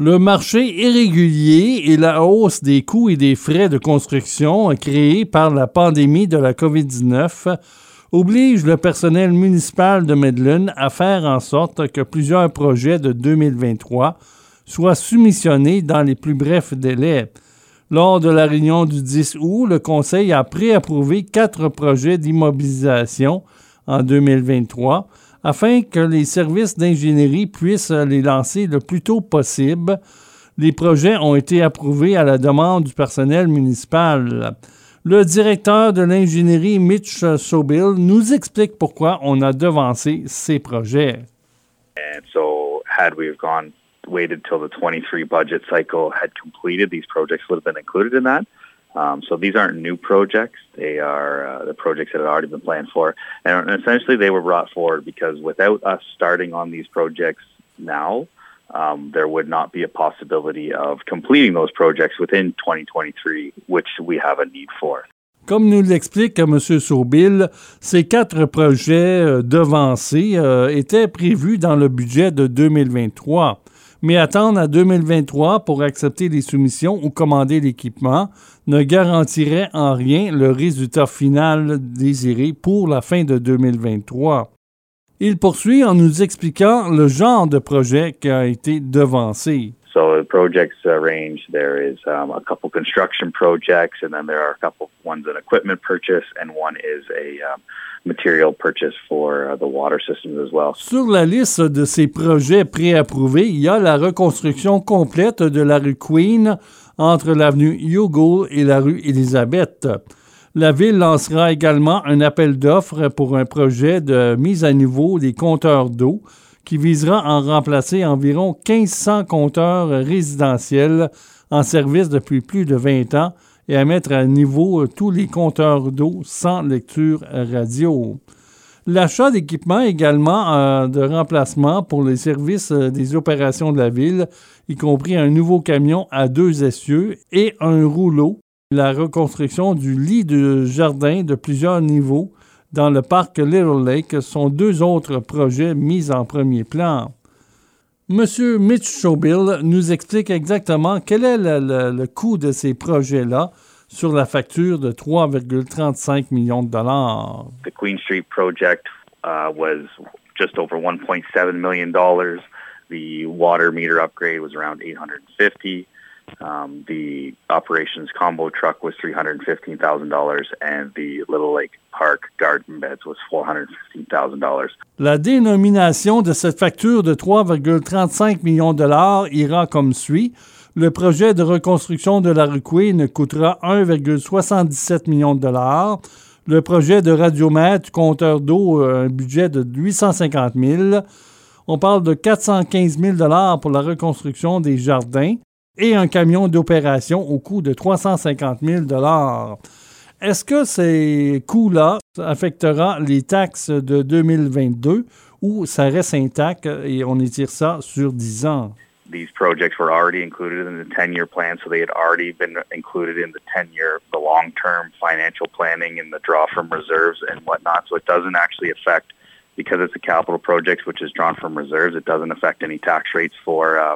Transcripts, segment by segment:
Le marché irrégulier et la hausse des coûts et des frais de construction créés par la pandémie de la COVID-19 obligent le personnel municipal de Midland à faire en sorte que plusieurs projets de 2023 soient soumissionnés dans les plus brefs délais. Lors de la réunion du 10 août, le Conseil a préapprouvé 4 projets d'immobilisation en 2023 afin que les services d'ingénierie puissent les lancer le plus tôt possible. Les projets ont été approuvés à la demande du personnel municipal. Le directeur de l'ingénierie, Mitch Sobill, nous explique pourquoi on a devancé ces projets. And so, had we waited till the 23 budget cycle had completed, these projects would have been included in that. So these aren't new projects. They are the projects that had already been planned for. And essentially they were brought forward because without us starting on these projects now, there would not be a possibility of completing those projects within 2023, which we have a need for. Comme nous l'explique M. Sobill, ces 4 projets devancés étaient prévus dans le budget de 2023. Mais attendre à 2023 pour accepter les soumissions ou commander l'équipement ne garantirait en rien le résultat final désiré pour la fin de 2023. Il poursuit en nous expliquant le genre de projet qui a été devancé. So the projects range, there is a couple construction projects, and then there are a couple, one's an equipment purchase, and one is a material purchase for the water systems as well. Sur la liste de ces projets préapprouvés, il y a la reconstruction complète de la rue Queen entre l'avenue Youghal et la rue Élisabeth. La Ville lancera également un appel d'offres pour un projet de mise à niveau des compteurs d'eau qui visera à en remplacer environ 1500 compteurs résidentiels en service depuis plus de 20 ans et à mettre à niveau tous les compteurs d'eau sans lecture radio. L'achat d'équipements également de remplacement pour les services des opérations de la Ville, y compris un nouveau camion à 2 essieux et un rouleau. La reconstruction du lit de jardin de plusieurs niveaux dans le parc Little Lake sont 2 autres projets mis en premier plan. Monsieur Mitch Sobill nous explique exactement quel est le coût de ces projets-là sur la facture de 3,35 millions de dollars. The Queen Street project was just over $1.7 million. The water meter upgrade was around $850. The operations combo truck was $315,000, and the Little Lake Park garden beds was $415,000. La dénomination de cette facture de 3,35 millions de dollars ira comme suit. Le projet de reconstruction de la rue Queen coûtera 1,77 million de dollars. Le projet de radiomètre, compteur d'eau, un budget de 850 000. On parle de 415 000 dollars pour la reconstruction des jardins et un camion d'opération au coût de 350 000 dollars. Est-ce que ces coûts-là affecteront les taxes de 2022 ou ça reste intact et on étire ça sur 10 ans? These projects were already included in the 10-year plan, so they had already been included in the long-term financial planning and the draw from reserves and whatnot. So it doesn't actually affect, because it's a capital project which is drawn from reserves, it doesn't affect any tax rates for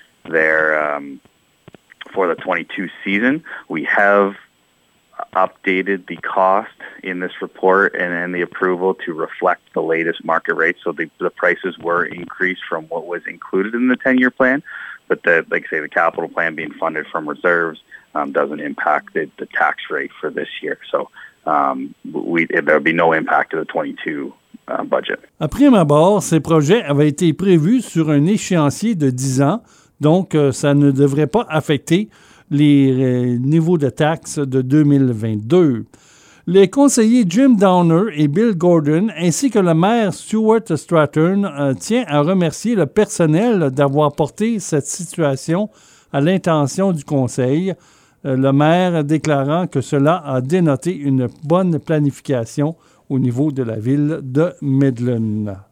the 22 season. We have updated the cost in this report and the approval to reflect the latest market rates. So the prices were increased from what was included in the 10-year plan, but the capital plan being funded from reserves doesn't impact the tax rate for this year. So there will be no impact to the 22 budget. À prime abord, ces projets avaient été prévus sur un échéancier de 10 ans, donc ça ne devrait pas affecter les niveaux de taxes de 2022. Les conseillers Jim Downer et Bill Gordon, ainsi que le maire Stuart Stratton, tient à remercier le personnel d'avoir porté cette situation à l'intention du conseil, le maire déclarant que cela a dénoté une bonne planification au niveau de la ville de Midland.